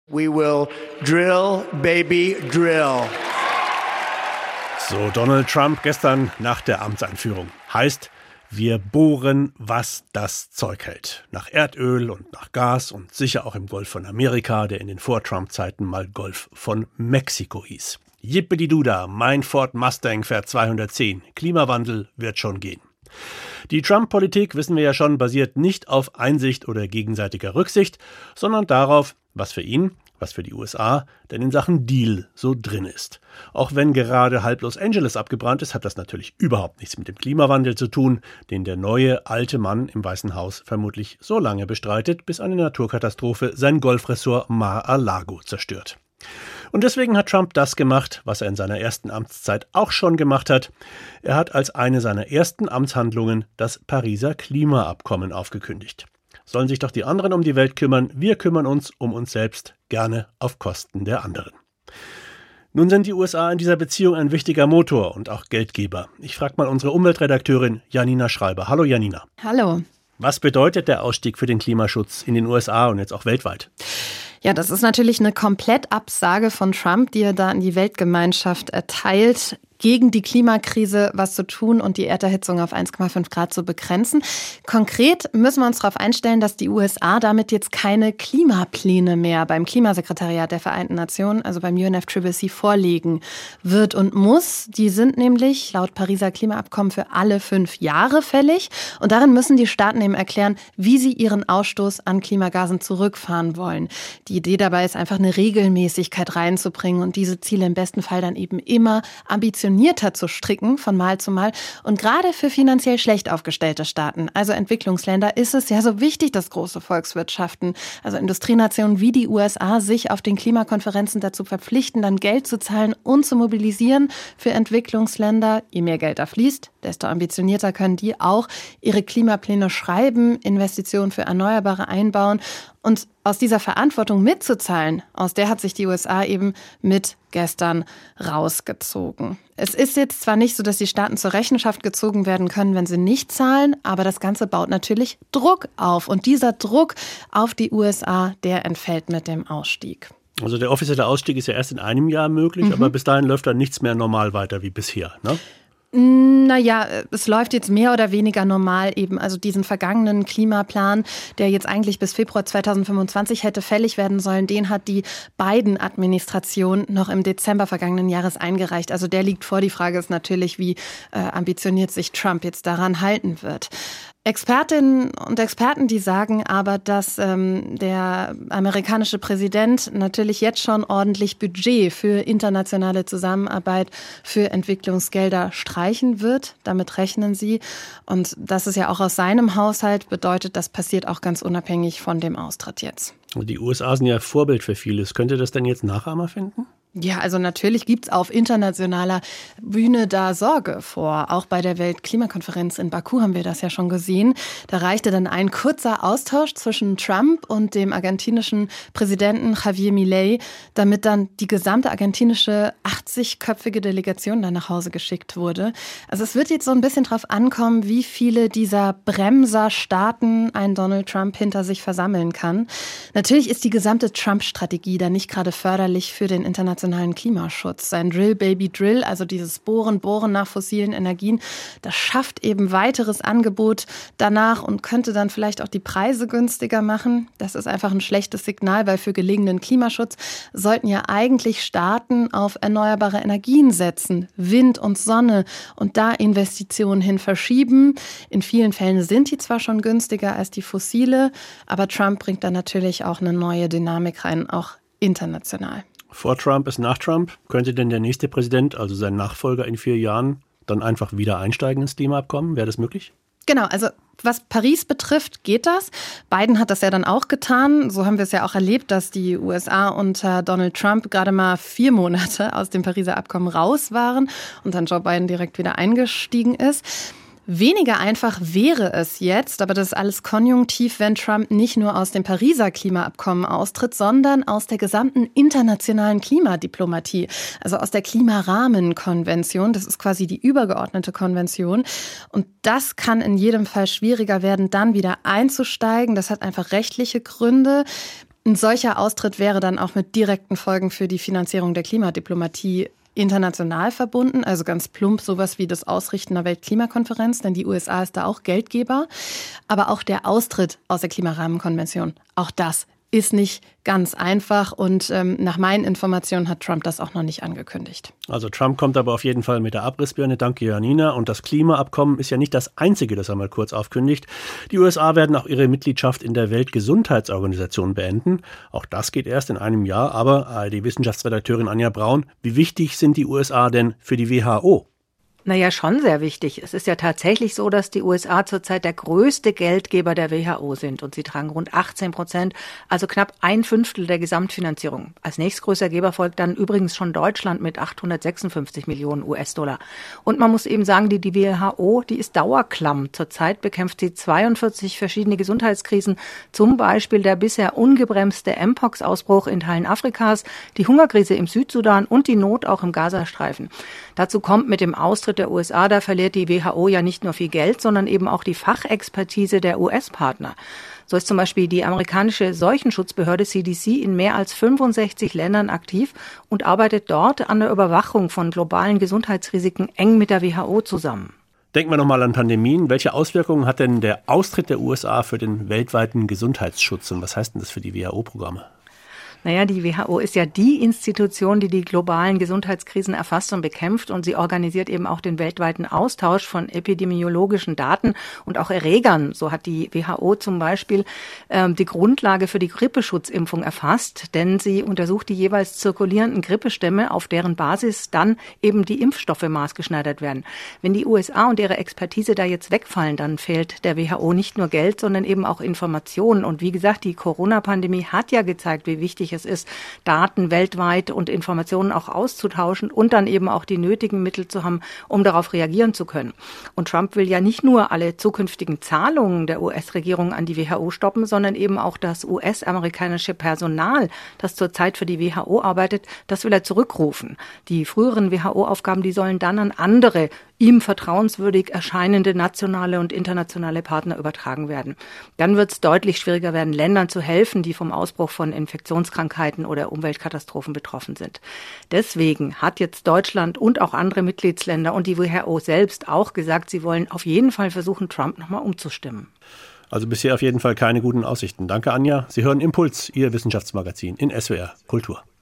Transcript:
We will drill, baby, drill. So, Donald Trump gestern nach der Amtseinführung. Heißt, wir bohren, was das Zeug hält. Nach Erdöl und nach Gas und sicher auch im Golf von Amerika, der in den Vor-Trump-Zeiten mal Golf von Mexiko hieß. Yippidi-Duda, mein Ford Mustang fährt 210. Klimawandel wird schon gehen. Die Trump-Politik, wissen wir ja schon, basiert nicht auf Einsicht oder gegenseitiger Rücksicht, sondern darauf, was für ihn, was für die USA, denn in Sachen Deal so drin ist. Auch wenn gerade halb Los Angeles abgebrannt ist, hat das natürlich überhaupt nichts mit dem Klimawandel zu tun, den der neue, alte Mann im Weißen Haus vermutlich so lange bestreitet, bis eine Naturkatastrophe sein Golfressort Mar-a-Lago zerstört. Und deswegen hat Trump das gemacht, was er in seiner ersten Amtszeit auch schon gemacht hat. Er hat als eine seiner ersten Amtshandlungen das Pariser Klimaabkommen aufgekündigt. Sollen sich doch die anderen um die Welt kümmern, wir kümmern uns um uns selbst, gerne auf Kosten der anderen. Nun sind die USA in dieser Beziehung ein wichtiger Motor und auch Geldgeber. Ich frage mal unsere Umweltredakteurin Janina Schreiber. Hallo Janina. Hallo. Was bedeutet der Ausstieg für den Klimaschutz in den USA und jetzt auch weltweit? Ja, das ist natürlich eine Komplettabsage von Trump, die er da an die Weltgemeinschaft erteilt, gegen die Klimakrise was zu tun und die Erderhitzung auf 1,5 Grad zu begrenzen. Konkret müssen wir uns darauf einstellen, dass die USA damit jetzt keine Klimapläne mehr beim Klimasekretariat der Vereinten Nationen, also beim UNFCCC, vorlegen wird und muss. Die sind nämlich laut Pariser Klimaabkommen für alle 5 Jahre fällig. Und darin müssen die Staaten eben erklären, wie sie ihren Ausstoß an Klimagasen zurückfahren wollen. Die Idee dabei ist einfach, eine Regelmäßigkeit reinzubringen und diese Ziele im besten Fall dann eben immer ambitionierter zu stricken von Mal zu Mal. Und gerade für finanziell schlecht aufgestellte Staaten, also Entwicklungsländer, ist es ja so wichtig, dass große Volkswirtschaften, also Industrienationen wie die USA, sich auf den Klimakonferenzen dazu verpflichten, dann Geld zu zahlen und zu mobilisieren für Entwicklungsländer. Je mehr Geld da fließt, desto ambitionierter können die auch ihre Klimapläne schreiben, Investitionen für Erneuerbare einbauen. Und aus dieser Verantwortung mitzuzahlen, aus der hat sich die USA eben mit gestern rausgezogen. Es ist jetzt zwar nicht so, dass die Staaten zur Rechenschaft gezogen werden können, wenn sie nicht zahlen, aber das Ganze baut natürlich Druck auf. Und dieser Druck auf die USA, der entfällt mit dem Ausstieg. Also der offizielle Ausstieg ist ja erst in einem Jahr möglich, aber bis dahin läuft dann nichts mehr normal weiter wie bisher, ne? Naja, es läuft jetzt mehr oder weniger normal eben. Also diesen vergangenen Klimaplan, der jetzt eigentlich bis Februar 2025 hätte fällig werden sollen, den hat die Biden-Administration noch im Dezember vergangenen Jahres eingereicht. Also der liegt vor. Die Frage ist natürlich, wie ambitioniert sich Trump jetzt daran halten wird. Expertinnen und Experten, die sagen aber, dass der amerikanische Präsident natürlich jetzt schon ordentlich Budget für internationale Zusammenarbeit, für Entwicklungsgelder streichen wird. Damit rechnen sie. Und das ist ja auch aus seinem Haushalt, bedeutet, das passiert auch ganz unabhängig von dem Austritt jetzt. Die USA sind ja Vorbild für vieles. Könnte das denn jetzt Nachahmer finden? Ja, also natürlich gibt's auf internationaler Bühne da Sorge vor. Auch bei der Weltklimakonferenz in Baku haben wir das ja schon gesehen. Da reichte dann ein kurzer Austausch zwischen Trump und dem argentinischen Präsidenten Javier Milei, damit dann die gesamte argentinische 80-köpfige Delegation dann nach Hause geschickt wurde. Also es wird jetzt so ein bisschen drauf ankommen, wie viele dieser Bremser-Staaten ein Donald Trump hinter sich versammeln kann. Natürlich ist die gesamte Trump-Strategie da nicht gerade förderlich für den internationalen Klimaschutz. Sein Drill, Baby, Drill, also dieses Bohren nach fossilen Energien, das schafft eben weiteres Angebot danach und könnte dann vielleicht auch die Preise günstiger machen. Das ist einfach ein schlechtes Signal, weil für gelegenen Klimaschutz sollten ja eigentlich Staaten auf erneuerbare Energien setzen, Wind und Sonne und da Investitionen hin verschieben. In vielen Fällen sind die zwar schon günstiger als die fossile, aber Trump bringt da natürlich auch eine neue Dynamik rein, auch international. Vor Trump ist nach Trump. Könnte denn der nächste Präsident, also sein Nachfolger in 4 Jahren, dann einfach wieder einsteigen ins Klimaabkommen? Wäre das möglich? Genau, also was Paris betrifft, geht das. Biden hat das ja dann auch getan. So haben wir es ja auch erlebt, dass die USA unter Donald Trump gerade mal 4 Monate aus dem Pariser Abkommen raus waren und dann Joe Biden direkt wieder eingestiegen ist. Weniger einfach wäre es jetzt, aber das ist alles konjunktiv, wenn Trump nicht nur aus dem Pariser Klimaabkommen austritt, sondern aus der gesamten internationalen Klimadiplomatie, also aus der Klimarahmenkonvention. Das ist quasi die übergeordnete Konvention. Und das kann in jedem Fall schwieriger werden, dann wieder einzusteigen. Das hat einfach rechtliche Gründe. Ein solcher Austritt wäre dann auch mit direkten Folgen für die Finanzierung der Klimadiplomatie international verbunden, also ganz plump sowas wie das Ausrichten der Weltklimakonferenz, denn die USA ist da auch Geldgeber. Aber auch der Austritt aus der Klimarahmenkonvention, auch das ist nicht ganz einfach und nach meinen Informationen hat Trump das auch noch nicht angekündigt. Also Trump kommt aber auf jeden Fall mit der Abrissbirne, danke Janina. Und das Klimaabkommen ist ja nicht das einzige, das er mal kurz aufkündigt. Die USA werden auch ihre Mitgliedschaft in der Weltgesundheitsorganisation beenden. Auch das geht erst in einem Jahr. Aber ARD-Wissenschaftsredakteurin Anja Braun, wie wichtig sind die USA denn für die WHO? Naja, schon sehr wichtig. Es ist ja tatsächlich so, dass die USA zurzeit der größte Geldgeber der WHO sind und sie tragen rund 18%, also knapp 1/5 der Gesamtfinanzierung. Als nächstgrößter Geber folgt dann übrigens schon Deutschland mit 856 Millionen US-Dollar. Und man muss eben sagen, die WHO, die ist dauerklamm. Zurzeit bekämpft sie 42 verschiedene Gesundheitskrisen, zum Beispiel der bisher ungebremste Mpox-Ausbruch in Teilen Afrikas, die Hungerkrise im Südsudan und die Not auch im Gazastreifen. Dazu kommt mit dem Austritt der USA, da verliert die WHO ja nicht nur viel Geld, sondern eben auch die Fachexpertise der US-Partner. So ist zum Beispiel die amerikanische Seuchenschutzbehörde CDC in mehr als 65 Ländern aktiv und arbeitet dort an der Überwachung von globalen Gesundheitsrisiken eng mit der WHO zusammen. Denken wir nochmal an Pandemien. Welche Auswirkungen hat denn der Austritt der USA für den weltweiten Gesundheitsschutz und was heißt denn das für die WHO-Programme? Naja, die WHO ist ja die Institution, die die globalen Gesundheitskrisen erfasst und bekämpft und sie organisiert eben auch den weltweiten Austausch von epidemiologischen Daten und auch Erregern. So hat die WHO zum Beispiel die Grundlage für die Grippeschutzimpfung erfasst, denn sie untersucht die jeweils zirkulierenden Grippestämme, auf deren Basis dann eben die Impfstoffe maßgeschneidert werden. Wenn die USA und ihre Expertise da jetzt wegfallen, dann fehlt der WHO nicht nur Geld, sondern eben auch Informationen. Und wie gesagt, die Corona-Pandemie hat ja gezeigt, wie wichtig es ist, Daten weltweit und Informationen auch auszutauschen und dann eben auch die nötigen Mittel zu haben, um darauf reagieren zu können. Und Trump will ja nicht nur alle zukünftigen Zahlungen der US-Regierung an die WHO stoppen, sondern eben auch das US-amerikanische Personal, das zurzeit für die WHO arbeitet, das will er zurückrufen. Die früheren WHO-Aufgaben, die sollen dann an andere, ihm vertrauenswürdig erscheinende nationale und internationale Partner übertragen werden. Dann wird es deutlich schwieriger werden, Ländern zu helfen, die vom Ausbruch von Infektionskrankheiten oder Umweltkatastrophen betroffen sind. Deswegen hat jetzt Deutschland und auch andere Mitgliedsländer und die WHO selbst auch gesagt, sie wollen auf jeden Fall versuchen, Trump nochmal umzustimmen. Also bisher auf jeden Fall keine guten Aussichten. Danke, Anja. Sie hören Impuls, Ihr Wissenschaftsmagazin in SWR Kultur.